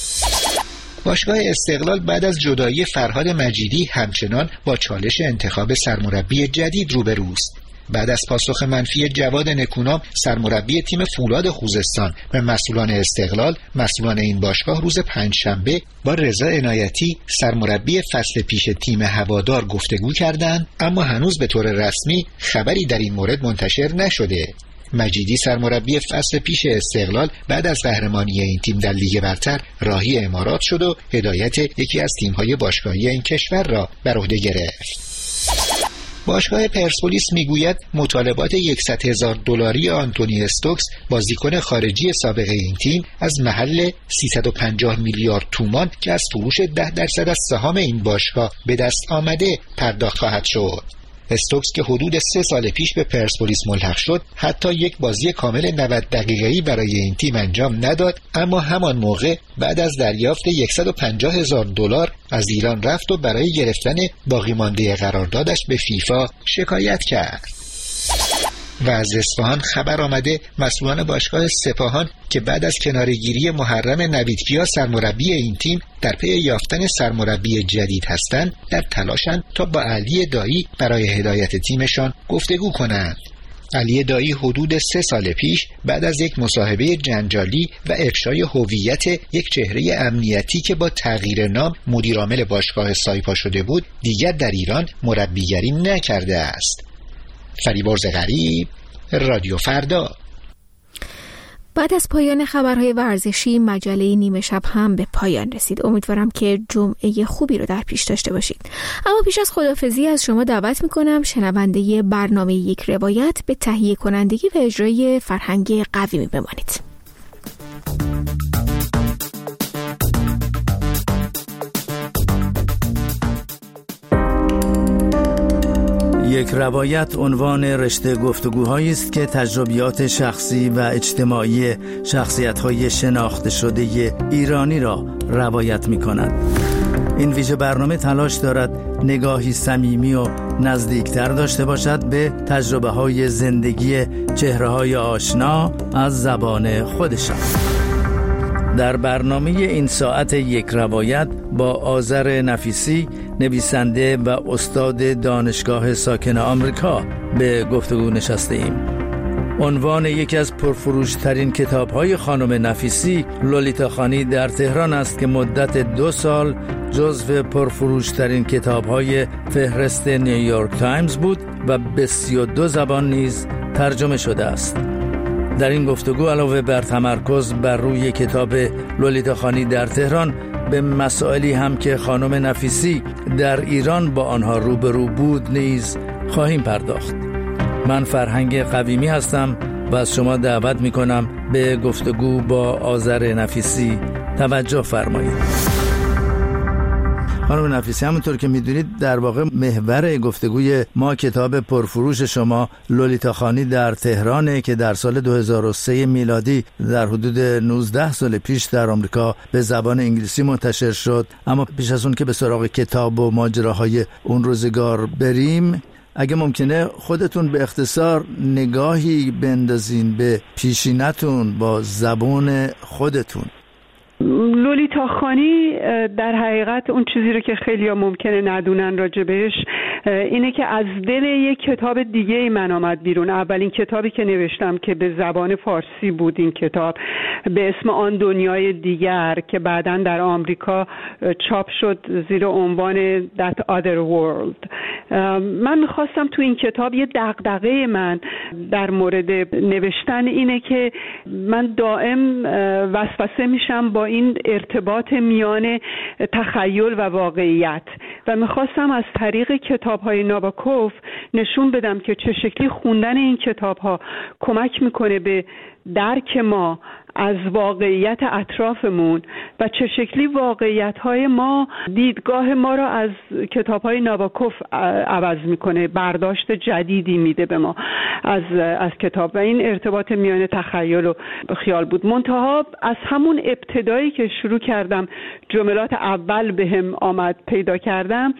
باشگاه استقلال بعد از جدایی فرهاد مجیدی همچنان با چالش انتخاب سرمربی جدید روبروست. بعد از پاسخ منفی جواد نکونام سرمربی تیم فولاد خوزستان به مسئولان استقلال، مسئولان این باشگاه روز پنجشنبه با رضا عنایتی سرمربی فصل پیش تیم هوادار گفتگو کردند، اما هنوز به طور رسمی خبری در این مورد منتشر نشده. مجیدی سرمربی فصل پیش استقلال بعد از قهرمانی این تیم در لیگ برتر راهی امارات شد و هدایت یکی از تیم‌های باشگاهی این کشور را بر عهده گرفت. باشگاه پرسپولیس میگوید مطالبات $100,000 آنتونی استوکس بازیکن خارجی سابق این تیم از محل 350 میلیارد تومان که از فروش 10% از سهام این باشگاه به دست آمده پرداخت خواهد شد. استوکس که حدود 3 سال پیش به پرسپولیس ملحق شد حتی یک بازی کامل 90 دقیقه‌ای برای این تیم انجام نداد، اما همان موقع بعد از دریافت $150,000 از ایران رفت و برای گرفتن باقی مانده قراردادش به فیفا شکایت کرد. و از اصفهان خبر آمده مسئولان باشگاه سپاهان که بعد از کناره‌گیری محرم نویدکیا سرمربی این تیم در پی یافتن سرمربی جدید هستند، در تلاشند تا با علی دایی برای هدایت تیمشان گفتگو کنند. علی دایی حدود 3 سال پیش بعد از یک مصاحبه جنجالی و افشای هویت یک چهره امنیتی که با تغییر نام مدیرعامل باشگاه سایپا شده بود، دیگر در ایران مربیگری نکرده است. فریبرز غریب، رادیو فردا. بعد از پایان خبرهای ورزشی مجله نیمه شب هم به پایان رسید. امیدوارم که جمعه خوبی رو در پیش داشته باشید. اما پیش از خداحافظی از شما دعوت میکنم شنونده برنامه یک روایت به تهیه کنندگی و اجرای فرهنگ قویمی بمانید. یک روایت عنوان رشته گفتگوهایی است که تجربیات شخصی و اجتماعی شخصیت‌های شناخته شده ایرانی را روایت می‌کند. این ویژه برنامه تلاش دارد نگاهی صمیمی و نزدیکتر داشته باشد به تجربه‌های زندگی چهره‌های آشنا از زبان خودشان. در برنامه این ساعت یک روایت با آذر نفیسی نویسنده و استاد دانشگاه ساکن آمریکا به گفتگو نشسته ایم. عنوان یکی از پرفروشترین کتاب‌های خانم نفیسی لولیتا خانی در تهران است که مدت 2 سال جزو پرفروشترین کتاب‌های فهرست نیویورک تایمز بود و به 32 زبان نیز ترجمه شده است. در این گفتگو علاوه بر تمرکز بر روی کتاب لولیتا خانی در تهران، به مسائلی هم که خانم نفیسی در ایران با آنها روبرو بود نیز خواهیم پرداخت. من فرهنگ قویمی هستم و از شما دعوت می‌کنم به گفتگو با آذر نفیسی توجه فرمایید. خانم نفیسی، همونطور که میدونید در واقع محور گفتگوی ما کتاب پرفروش شما لولیتا خانی در تهرانه که در سال 2003 میلادی در حدود 19 سال پیش در آمریکا به زبان انگلیسی منتشر شد. اما پیش از اون که به سراغ کتاب و ماجراهای اون روزگار بریم، اگه ممکنه خودتون به اختصار نگاهی بندازین به پیشینتون با زبان خودتون. لولیتا خانی در حقیقت اون چیزی رو که خیلی‌ها ممکنه ندونن راجبش اینه که از دل یک کتاب دیگه ای من آمد بیرون. اولین کتابی که نوشتم که به زبان فارسی بود این کتاب به اسم آن دنیای دیگر که بعداً در آمریکا چاپ شد زیر عنوان That Other World. من میخواستم تو این کتاب یه دغدغه من در مورد نوشتن اینه که من دائم وسوسه میشم با این ارتباط میان تخیل و واقعیت و میخواستم از طریق کتاب‌های ناباکوف نشون بدم که چه شکلی خوندن این کتاب‌ها کمک میکنه به درک ما از واقعیت اطرافمون و چه شکلی واقعیت‌های ما دیدگاه ما را از کتاب‌های ناباکوف عوض میکنه، برداشت جدیدی میده به ما از کتاب و این ارتباط میان تخیل و خیال بود. منتها از همون ابتدایی که شروع کردم جملات اول بهم آمد پیدا کردم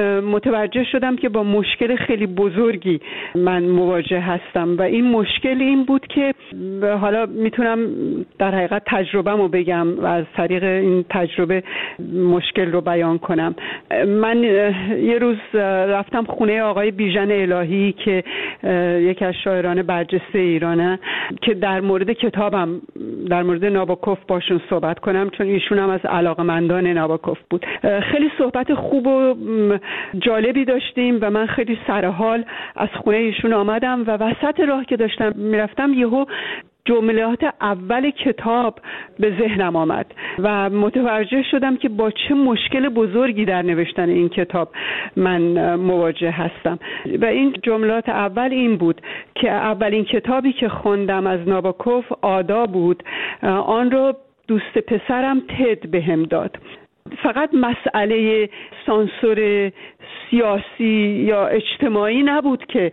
متوجه شدم که با مشکل خیلی بزرگی من مواجه هستم و این مشکل این بود که حالا میتونم در حقیقت تجربه‌مو بگم و از طریق این تجربه مشکل رو بیان کنم. من یه روز رفتم خونه آقای بیژن الهی که یکی از شاعران برجسته ایرانه که در مورد کتابم در مورد ناباکوف باشون صحبت کنم چون ایشون هم از علاقمندان ناباکوف بود. خیلی صحبت خوب و جالبی داشتیم و من خیلی سرحال از خونه ایشون آمدم و وسط راه که داشتم میرفتم یهو جملات اول کتاب به ذهنم آمد و متوجه شدم که با چه مشکل بزرگی در نوشتن این کتاب من مواجه هستم و این جملات اول این بود که اولین کتابی که خوندم از ناباکوف آدا بود، آن رو دوست پسرم تد بهم داد. فقط مسئله سانسور سیاسی یا اجتماعی نبود که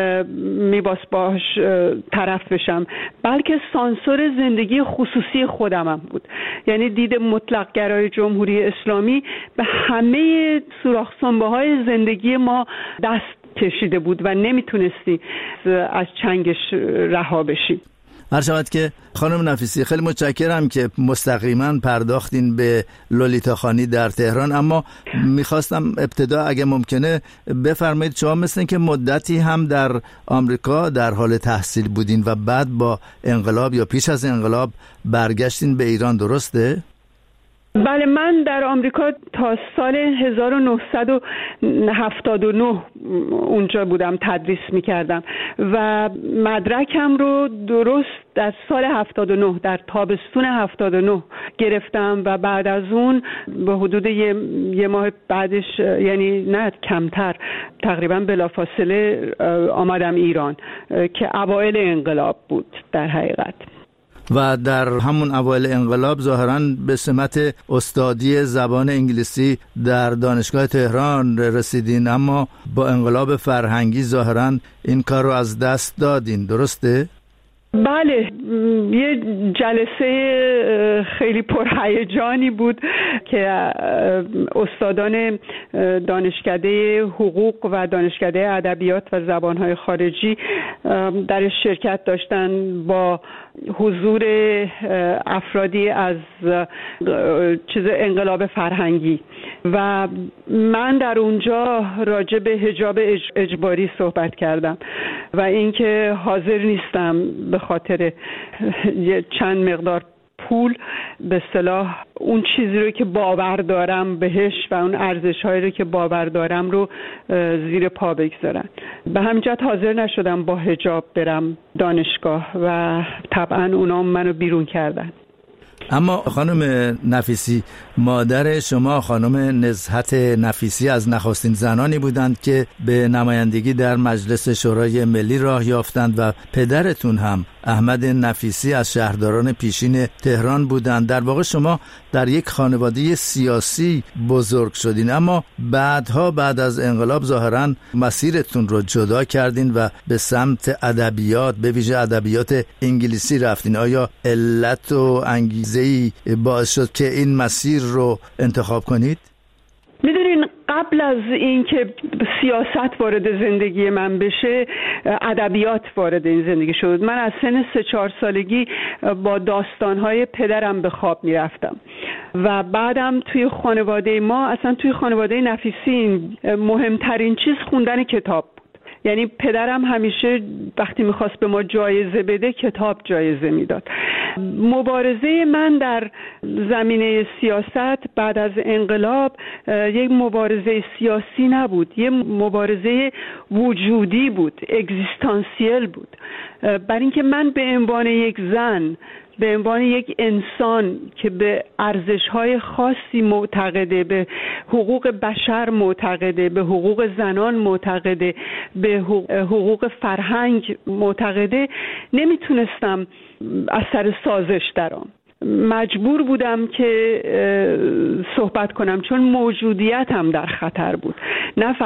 میباس باش طرف بشم، بلکه سانسور زندگی خصوصی خودمم بود. یعنی دید مطلق گرای جمهوری اسلامی به همه سوراخ سنبه های زندگی ما دست کشیده بود و نمیتونستی از چنگش رها بشی. هر شود که خانم نفیسی خیلی متشکرم که مستقیما پرداختین به لولیتا خانی در تهران، اما میخواستم ابتدا اگه ممکنه بفرمایید شما مثل که مدتی هم در آمریکا در حال تحصیل بودین و بعد با انقلاب یا پیش از انقلاب برگشتین به ایران، درسته؟ بله، من در آمریکا تا سال 1979 اونجا بودم، تدریس میکردم و مدرکم رو درست در سال 79 در تابستون 79 گرفتم و بعد از اون به حدود یه ماه بعدش، یعنی نه کمتر، تقریبا بلافاصله آمدم ایران که اوایل انقلاب بود در حقیقت. و در همون اوایل انقلاب ظاهراً به سمت استادی زبان انگلیسی در دانشگاه تهران رسیدین، اما با انقلاب فرهنگی ظاهراً این کار رو از دست دادین، درسته؟ بله، یه جلسه خیلی پرهیجانی بود که استادان دانشکده حقوق و دانشکده ادبیات و زبانهای خارجی در شرکت داشتن با حضور افرادی از انقلاب فرهنگی و من در اونجا راجع به حجاب اجباری صحبت کردم و اینکه حاضر نیستم به خاطر چند مقدار پول به اصطلاح اون چیزی رو که باور دارم بهش و اون ارزش‌هایی رو که باور دارم رو زیر پا بگذارن. به همین جهت حاضر نشدم با حجاب برم دانشگاه و طبعا اونا منو بیرون کردن. اما خانم نفیسی، مادر شما خانم نزهت نفیسی از نخستین زنانی بودند که به نمایندگی در مجلس شورای ملی راه یافتند و پدرتون هم احمد نفیسی از شهرداران پیشین تهران بودند. در واقع شما در یک خانواده سیاسی بزرگ شدین، اما بعد از انقلاب ظاهراً مسیرتون رو جدا کردین و به سمت ادبیات، به ویژه ادبیات انگلیسی رفتین. آیا علت و انگیزه‌ای باعث شد که این مسیر رو انتخاب کنید؟ میدونین قبل از اینکه سیاست وارد زندگی من بشه، ادبیات وارد این زندگی شد. من از سن 3-4 سالگی با داستانهای پدرم به خواب میرفتم و بعدم توی خانواده ما، اصلا توی خانواده نفیسی، مهمترین چیز خوندن کتاب. یعنی پدرم همیشه وقتی میخواست به ما جایزه بده کتاب جایزه میداد. مبارزه من در زمینه سیاست بعد از انقلاب یک مبارزه سیاسی نبود، یک مبارزه وجودی بود، اگزیستانسیل بود. برای اینکه من به عنوان یک زن، به عنوان یک انسان که به ارزش‌های خاصی معتقده، به حقوق بشر معتقده، به حقوق زنان معتقده، به حقوق فرهنگ معتقده، نمیتونستم از سر سازش درام. مجبور بودم که صحبت کنم چون موجودیتم در خطر بود. نه